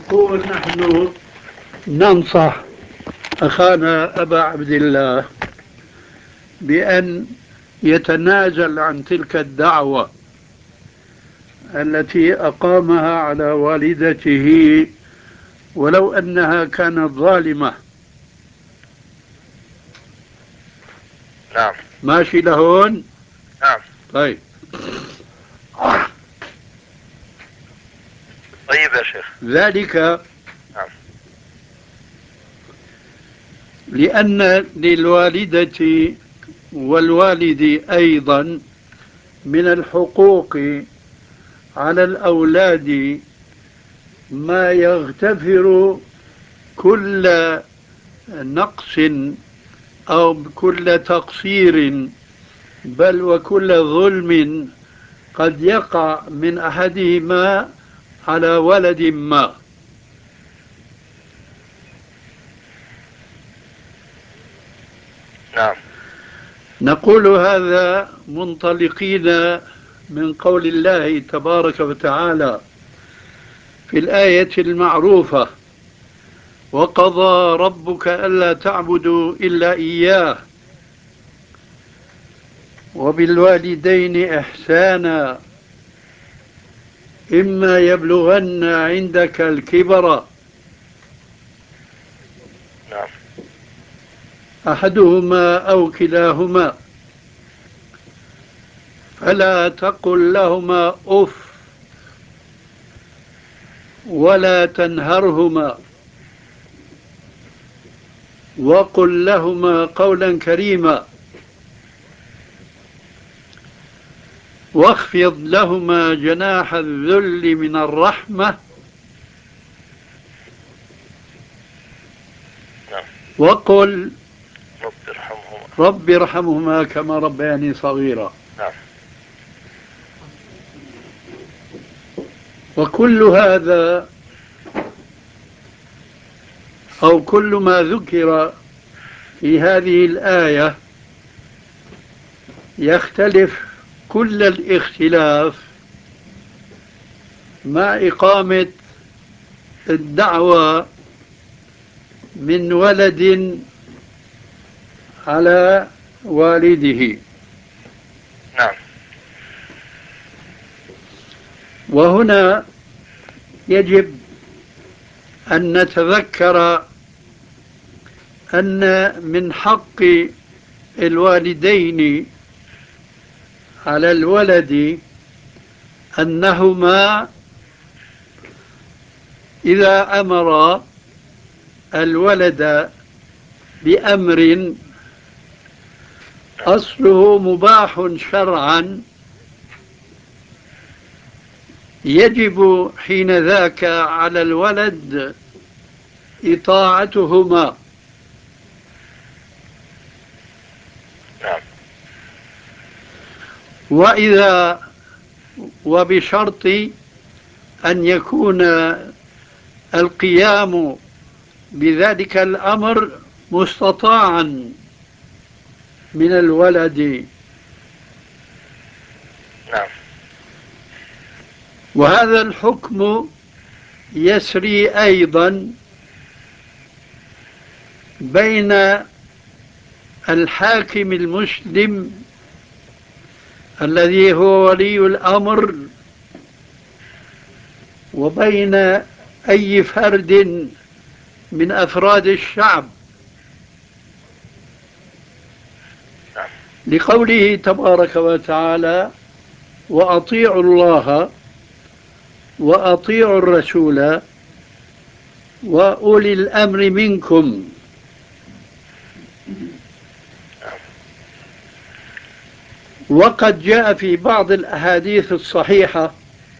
نقول نحن ننصح أخانا أبا عبد الله بأن يتنازل عن تلك الدعوة التي أقامها على والدته ولو أنها كانت ظالمة. نعم. ماشي لهون؟ نعم. طيب. طيب يا شيخ. ذلك نعم. لأن للوالدة والوالد أيضا من الحقوق على الأولاد ما يغتفر كل نقص أو كل تقصير بل وكل ظلم قد يقع من أحدهما على ولد ما. نعم. نقول هذا منطلقين من قول الله تبارك وتعالى في الآية المعروفة: وقضى ربك ألا تعبدوا إلا إياه وبالوالدين إحسانا إما يبلغن عندك الكبر نعم. أحدهما أو كلاهما فلا تقل لهما أف ولا تنهرهما وقل لهما قولا كريما واخفض لهما جناح الذل من الرحمة نعم. وقل رب ارحمهما. رب ارحمهما كما ربياني صغيرا. نعم. وكل هذا أو كل ما ذكر في هذه الآية يختلف كل الاختلاف مع إقامة الدعوة من ولد على والده. نعم. وهنا يجب أن نتذكر أن من حق الوالدين على الولد أنهما إذا أمر الولد بأمر أصله مباح شرعا يجب حين ذاك على الولد إطاعتهما. نعم. وبشرط أن يكون القيام بذلك الأمر مستطاعا من الولد. نعم. وهذا الحكم يسري أيضا بين الحاكم المسلم الذي هو ولي الأمر وبين أي فرد من أفراد الشعب، نعم. لقوله تبارك وتعالى: وأطيعوا الله وأطيعوا الرسول وأولي الأمر منكم. وقد جاء في بعض الأحاديث الصحيحة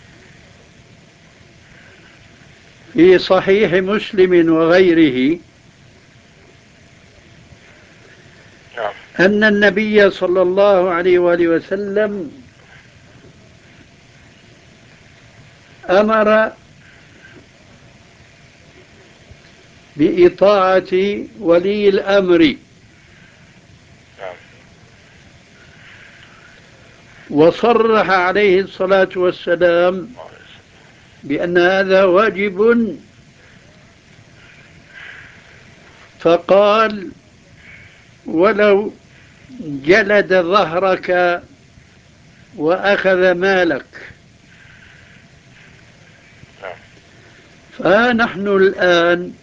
في صحيح مسلم وغيره نعم. أن النبي صلى الله عليه وآله وسلم أمر بإطاعة ولي الأمر، نعم. وصرح عليه الصلاة والسلام بأن هذا واجب فقال: ولو جلد ظهرك وأخذ مالك. نعم. فنحن الآن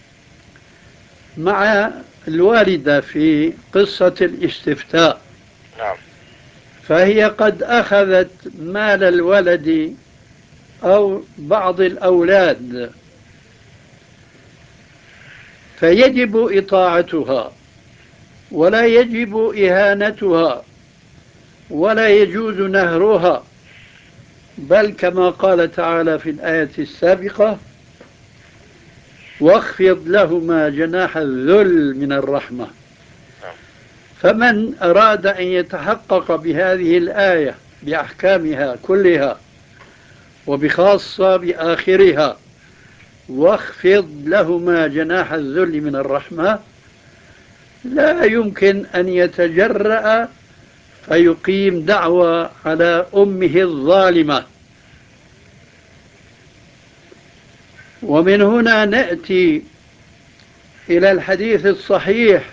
مع الوالدة في قصة الاستفتاء، نعم. فهي قد أخذت مال الولد أو بعض الأولاد، فيجب إطاعتها ولا يجب إهانتها ولا يجوز نهرها، بل كما قال تعالى في الآية السابقة: واخفض لهما جناح الذل من الرحمة. نعم. فمن أراد أن يتحقق بهذه الآية بأحكامها كلها وبخاصة بآخرها: واخفض لهما جناح الذل من الرحمة، لا يمكن أن يتجرأ فيقيم دعوى على أمه الظالمة. ومن هنا نأتي إلى الحديث الصحيح: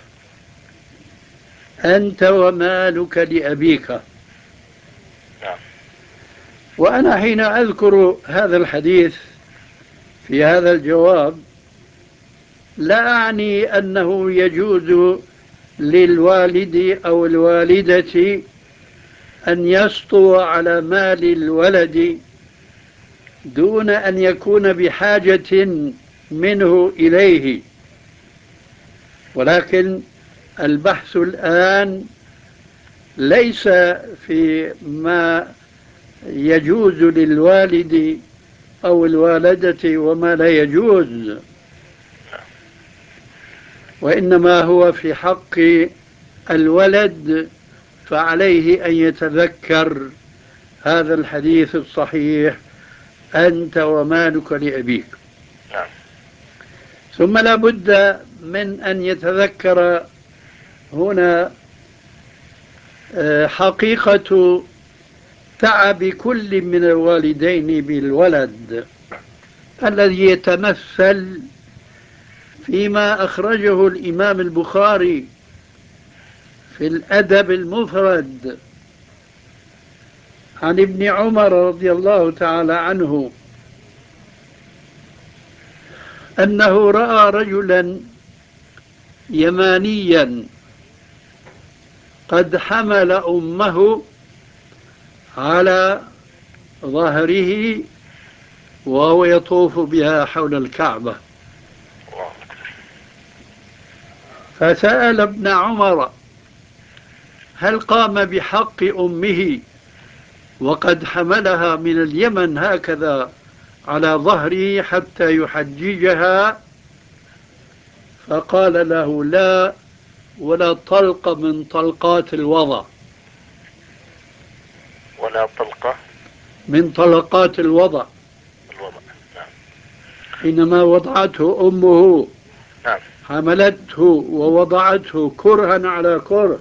أنت ومالك لأبيك. نعم. وأنا حين أذكر هذا الحديث في هذا الجواب لا أعني أنه يجوز للوالد أو الوالدة أن يسطو على مال الولد دون أن يكون بحاجة منه إليه، ولكن البحث الآن ليس في ما يجوز للوالد أو الوالدة وما لا يجوز، وإنما هو في حق الولد، فعليه أن يتذكر هذا الحديث الصحيح: أنت ومالك لأبيك. نعم. ثم لا بد من أن يتذكر هنا حقيقة تعب كل من الوالدين بالولد، الذي يتمثل فيما أخرجه الإمام البخاري في الأدب المفرد عن ابن عمر رضي الله تعالى عنه أنه رأى رجلا يمانيا قد حمل أمه على ظهره وهو يطوف بها حول الكعبة، فسأل ابن عمر: هل قام بحق أمه وقد حملها من اليمن هكذا على ظهره حتى يحججها؟ فقال له: لا، ولا طلقة من طلقات الوضع. ولا طلقة من طلقات الوضع. الوضع. نعم. حينما وضعته أمه نعم. حملته ووضعته كرها على كره.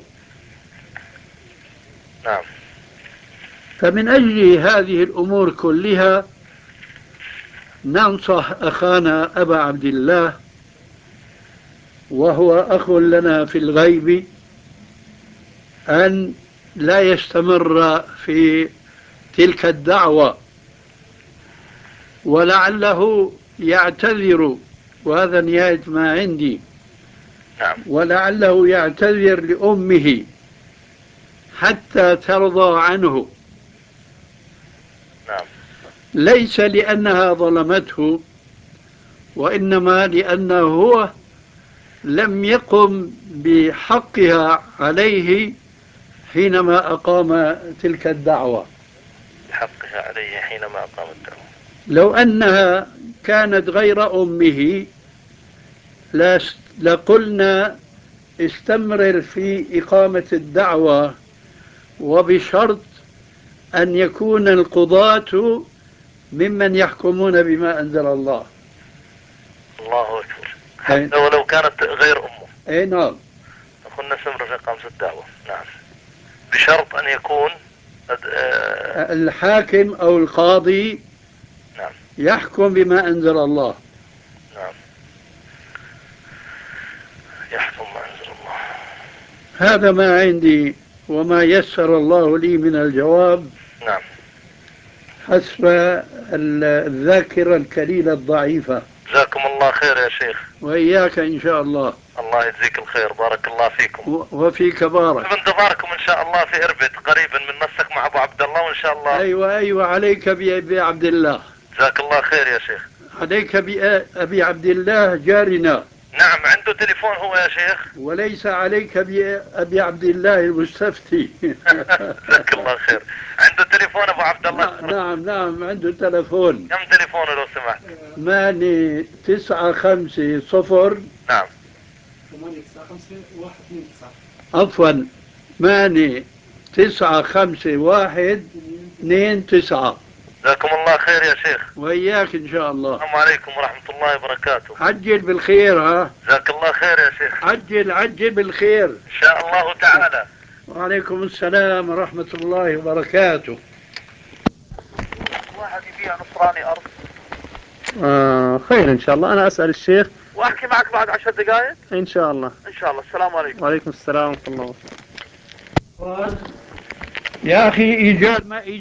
نعم. فمن أجل هذه الأمور كلها ننصح أخانا أبا عبد الله، وهو أخ لنا في الغيب، أن لا يستمر في تلك الدعوة، ولعله يعتذر، وهذا نهاية ما عندي. نعم. ولعله يعتذر لأمه حتى ترضى عنه، نعم. ليس لأنها ظلمته، وإنما لأنه هو لم يقم بحقها عليه حينما أقام تلك الدعوة. حقها عليه حينما أقام الدعوة. لو أنها كانت غير أمه لقلنا استمرر في إقامة الدعوة، وبشرط أن يكون القضاة ممن يحكمون بما أنزل الله. الله أكبر. حتى ولو كانت غير أمه. أي نعم. قلنا استمر في إقامة الدعوة. نعم. بشرط أن يكون الحاكم أو القاضي نعم. يحكم بما أنزل الله. نعم. هذا ما عندي، وما يسر الله لي من الجواب نعم. حسب الذاكرة الكليلة الضعيفة. جزاكم الله خير يا شيخ. وإياك إن شاء الله. الله يجزيك الخير، بارك الله فيكم. وفيك بارك. بانتظاركم ان شاء الله في اربد قريبا من نسق مع ابو عبد الله، وان شاء الله. أيوة عليك بأبي عبد الله. جزاك الله خير يا شيخ. عليك بأبي عبد الله جارنا. نعم، عنده تليفون هو يا شيخ. وليس عليك بأبي عبد الله المستفتي. جزاك الله خير. عنده تليفون ابو عبد الله؟ نعم عنده تليفون. كم تليفونه لو سمحت؟ 895 نعم. 895 عفوا 895 جزاكم الله خير يا شيخ. وإياك إن شاء الله. السلام عليكم ورحمة الله وبركاته. عجل بالخير. ها، جزاك الله خير يا شيخ. عجل بالخير إن شاء الله تعالى. وعليكم السلام ورحمة الله وبركاته. واحد يبيع نصراني أرض. خير إن شاء الله، أنا أسأل الشيخ وأحكي معك بعد 10 دقائق إن شاء الله. إن شاء الله. السلام عليكم. وعليكم السلام ورحمة الله. يا أخي إيجاد ما